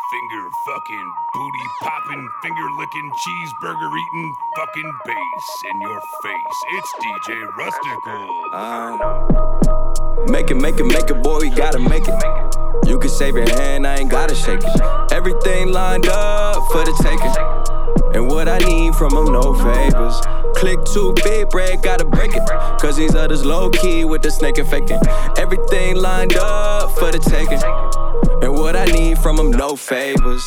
Finger fucking, booty popping, finger licking, cheeseburger eating, fucking bass in your face. It's DJ Rustical. Make it, boy, you gotta make it. You can save your hand, I ain't gotta shake it. Everything lined up for the taking. And what I need from them, no favors. Click too big, bread, gotta break it. Cause these others low-key with the snake and faking. Everything lined up for the taking. And what I need from them, no favors.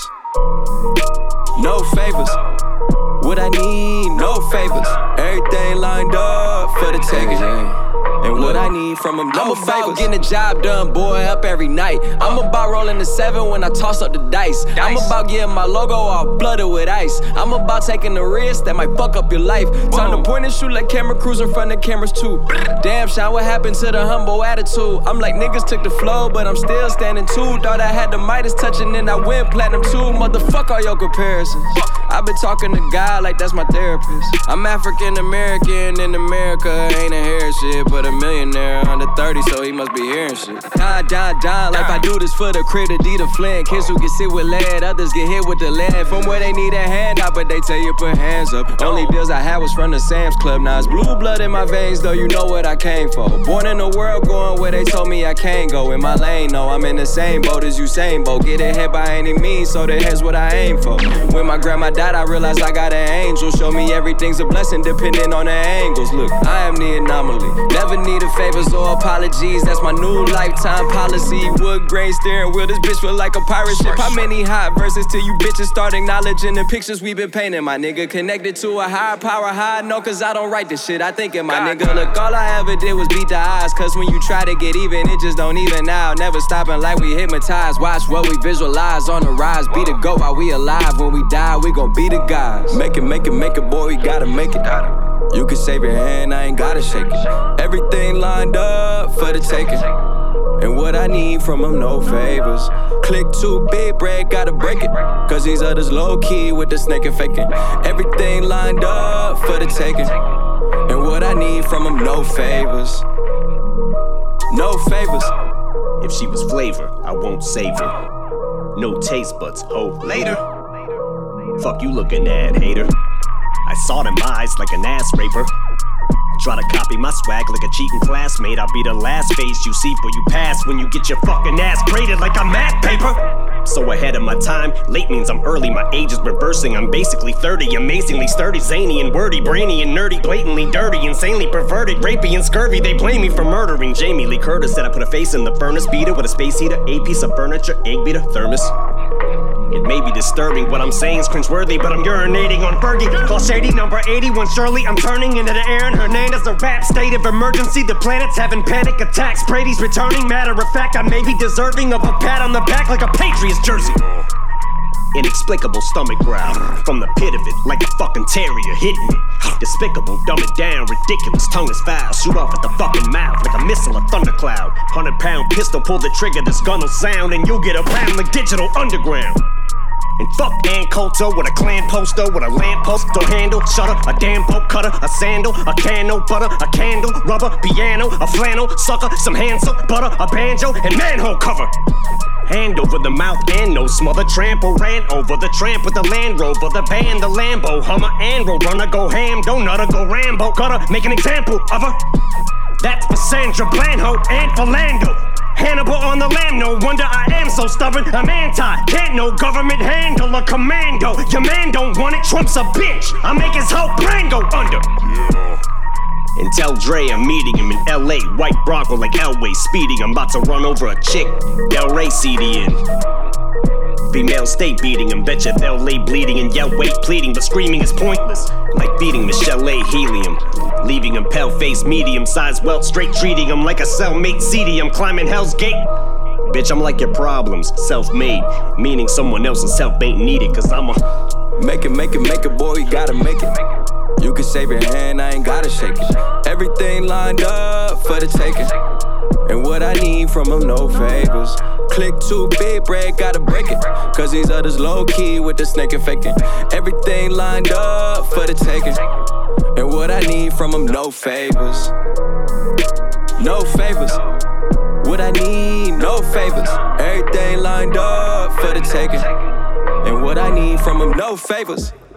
No favors. What I need, no favors. Everything lined up for the taking. And what I need from them, no favors. I'm about getting the job done, boy, up every night. I'm about rolling the 7 when I toss up the dice. I'm about getting my logo all blooded with ice. I'm about taking the risk that might fuck up your life. Time to point and shoot like camera crews in front of cameras too. Damn, Sean, what happened to the humble attitude? I'm like, niggas took the flow, but I'm still standing too. Thought I had the Midas touching and I went platinum too. Motherfuck all your comparisons. I've been talking to God like that's my therapist. I'm African American in America, ain't inherit shit, but a millionaire under 30, so he must be hearing shit. Die, like I do this for the critter, D the Flint. Kids who get sit with lead, others get hit with the lead. From where they need a hand out, but they tell you put hands up. Only deals I had was from the Sam's Club. Now it's blue blood in my veins, though you know what I came for. Born in the world, going where they told me I can't go. In my lane, no, I'm in the same boat as Usain Bolt. Get ahead by any means, so the head's what I aim for. When my grandma died, I realized I got an angel. Show me everything's a blessing, depending on the angles. Look, I am the anomaly. Never needed favors or apologies. That's my new lifetime policy. Wood grain steering wheel, this bitch feel like a pirate ship. How many hot verses till you bitches start acknowledging the pictures we been painting? My nigga connected to a higher power, high no, cause I don't write this shit. I think it, my nigga. Look, all I ever did was beat the odds. Cause when you try to get even, it just don't even out. Never stopping like we hypnotized. Watch what we visualize on the rise. Be the go while we alive. When we die, we gon' be the guys. Make it, boy, you gotta make it. You can save your hand, I ain't gotta shake it. Everything lined up for the taking. And what I need from them, no favors. Click too big, bread, gotta break it. Cause these others low-key with the snake and faking. Everything lined up for the taking. And what I need from them, no favors. No favors. If she was flavor, I won't save her. No taste buds, hope later. Fuck you looking at, hater. I saw them eyes like an ass raper. Try to copy my swag like a cheating classmate. I'll be the last face you see, but you pass when you get your fucking ass graded like a math paper. So ahead of my time, late means I'm early. My age is reversing, I'm basically 30. Amazingly sturdy, zany and wordy, brainy and nerdy, blatantly dirty, insanely perverted, rapey and scurvy. They blame me for murdering Jamie Lee Curtis. Said I put a face in the furnace, beater with a space heater, a piece of furniture, egg beater, thermos. It may be disturbing, what I'm saying's cringeworthy, but I'm urinating on Fergie. Call Shady number 81 Shirley. I'm turning into the Aaron Hernandez, a rap state of emergency. The planet's having panic attacks. Brady's returning, matter of fact, I may be deserving of a pat on the back like a Patriots jersey. Inexplicable stomach growl from the pit of it, like a fucking terrier hitting me. Despicable, dumb it down, ridiculous, tongue is foul. Shoot off at the fucking mouth like a missile, a thundercloud. 100-pound pistol, pull the trigger, this gun will sound, and you'll get around like Digital Underground. And fuck Ann Coulter with a clan poster, with a lamppost, door handle, shutter, a damn bolt cutter, a sandal, a can, no butter, a candle, rubber, piano, a flannel, sucker, some hand soap, butter, a banjo, and manhole cover. Hand over the mouth and no smother, trample, ran over the tramp with the Land Rover, the band, the Lambo, Hummer, and Roadrunner, go ham, don't nutter, go Rambo, cutter, make an example of her. That's for Sandra Blanho and for Lando. Hannibal on the lamb, no wonder I am so stubborn. I'm anti, can't no government handle a commando. Your man don't want it, Trump's a bitch. I make his whole brand go under. And tell Dre I'm meeting him in LA. White Bronco like Elway speeding. I'm about to run over a chick, Del Rey CD in. Female state beating him, betcha they'll lay bleeding and yell wait pleading, but screaming is pointless. Like feeding Michelle A. helium, leaving him pale-faced, medium-sized welt, straight treating him like a cellmate seedy. I'm climbing Hell's Gate. Bitch, I'm like your problems, self-made, meaning someone else's help ain't needed, cause I'm a Make it, boy, you gotta make it. You can save your hand, I ain't gotta shake it. Everything lined up for the taking. And what I need from them, no favors. Click too big, bread, gotta break it. Cause these others low-key with the snake and faking. Everything lined up for the taking. And what I need from them, no favors. No favors. What I need, no favors. Everything lined up for the taking. I need from him, no favors.